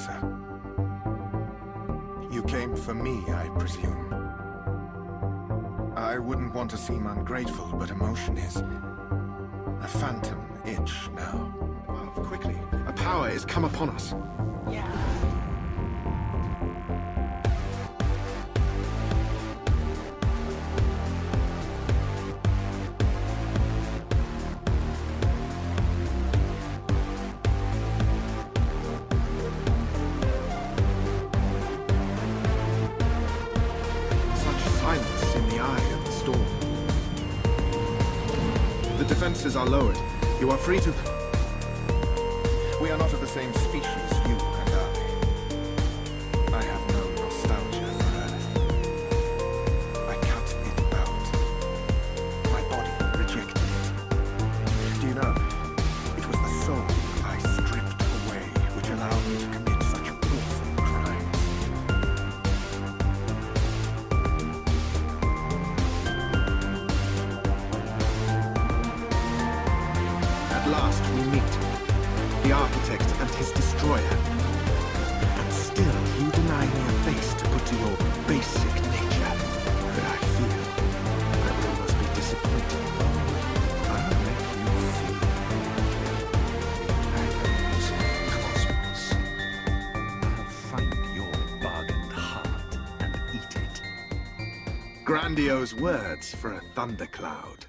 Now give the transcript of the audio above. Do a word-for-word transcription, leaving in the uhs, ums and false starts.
closer. You came for me, I presume. I wouldn't want to seem ungrateful, but emotion is a phantom itch now. Move quickly. A power is come upon us. Yeah. Silence in the eye of the storm. The defenses are lowered. You are free to... We are not of the same species, you and I. I have no nostalgia for Earth. I cut it out. My body rejected it. Do you know, it was the soul I stripped away which allowed me to commit such awful crimes. At last we meet. The architect and his destroyer. And still you deny me a face to put to your basic nature. Could I feel, I would almost be disappointed. I'll make you feel the agonies of cosmos. I'll find your bug and heart and eat it. Grandiose words for a thundercloud.